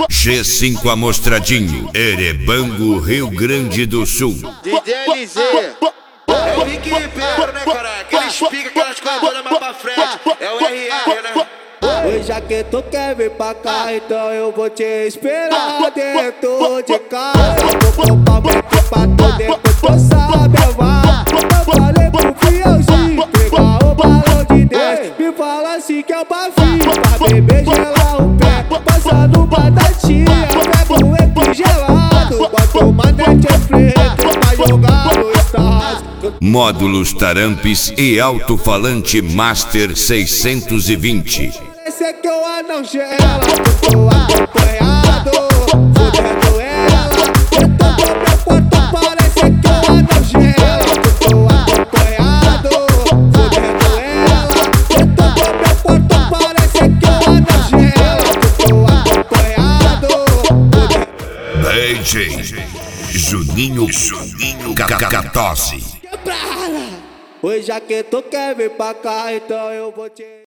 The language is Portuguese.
G5 Amostradinho, Erebango, Rio Grande do Sul. DJ LZ, é o Rick Ribeiro, né, cara? Aqueles pica, aquelas coisas todas mais pra frente. É o RR, né? Oi, já que tu quer vir pra cá, então eu vou te esperar dentro de casa. Eu vou comprar um equipa pra tu, depois tu sabe amar. Eu falei pro fielzinho pegar o balão de 10. Me fala assim que é o bafinho, pra beber gelar o pé. Passando batatinha, pego um epi gelado. Bota uma Netflix pra jogar no Stars. Módulos Tarampes e alto-falante Master 620. Esse aqui é o anão gela, tô acompanhado, fudendo ela. Eu tô com meu quarto, parece que é o anão gela, tô acompanhado, fudendo ela. Eu tô com meu quarto, parece que é o anão gela, tô acompanhado, DJ Juninho Cacatose. Oi, já que tu quer vir pra cá, então eu vou te...